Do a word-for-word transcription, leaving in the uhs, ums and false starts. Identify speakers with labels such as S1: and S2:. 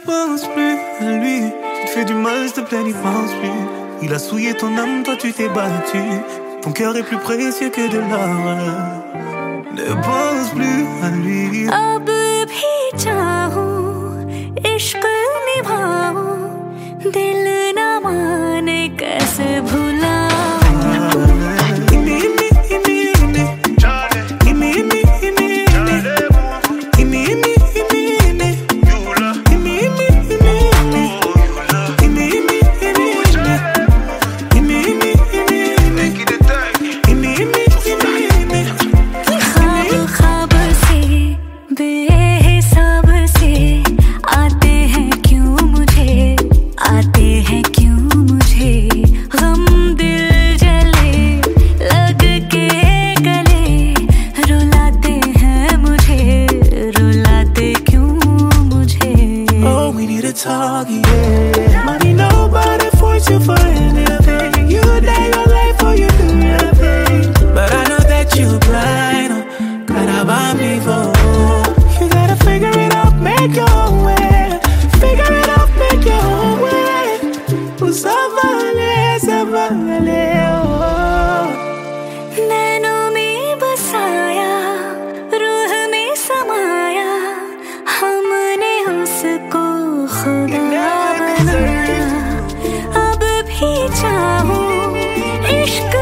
S1: pense plus à lui. Tu te fais du mal, s'il te plaît, n'y pense plus. Il a souillé ton âme, toi tu t'es battu. Ton cœur est plus précieux que de l'or. Ne pense plus à lui.
S2: अब भी चाहूं, इश्क निभाऊं, दिल न माने कैसे भुलाऊं.
S1: Talk, yeah. Money, nobody force you for anything. You die your life or you do your thing. But I know that you blind. Gotta buy me for. You gotta figure it out, make your way. Figure it out, make your way. Ça va aller, ça va aller.
S2: नैनों में बसाया, रूह में समाया, हमने उसको खुदा बनाया. अब भी चाहूं, इश्क